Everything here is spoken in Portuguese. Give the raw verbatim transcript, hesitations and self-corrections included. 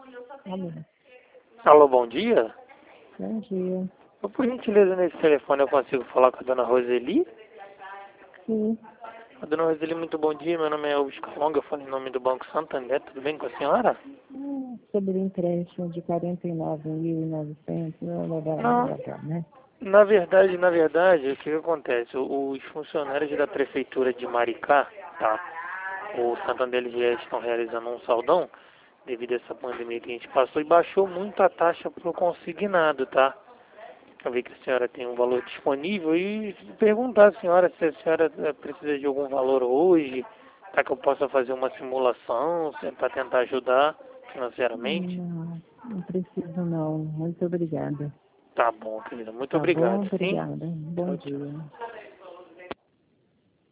Alô, Alô, bom dia. bom dia. Eu, por gentileza, nesse telefone eu consigo falar com a dona Roseli? Sim, A dona Roseli, muito bom dia. Meu nome é Elvis Calonga, eu falo em nome do Banco Santander. Tudo bem com a senhora? hum, sobre o empréstimo de quarenta e nove mil e novecentos, Não, né? na verdade, na verdade, o que, que acontece? O- Os funcionários da Prefeitura de Maricá, tá? O Santander eles já estão realizando um saldão devido a essa pandemia que a gente passou e baixou muito a taxa para o consignado, tá? Eu vi que a senhora tem um valor disponível e perguntar à senhora se a senhora eh, precisa de algum valor hoje, para que eu possa fazer uma simulação, para tentar ajudar financeiramente. Não, não preciso não. Muito obrigada. Tá bom, querida. Muito Tá bom? obrigado, sim? Obrigada. Bom Tchau, tchau. dia.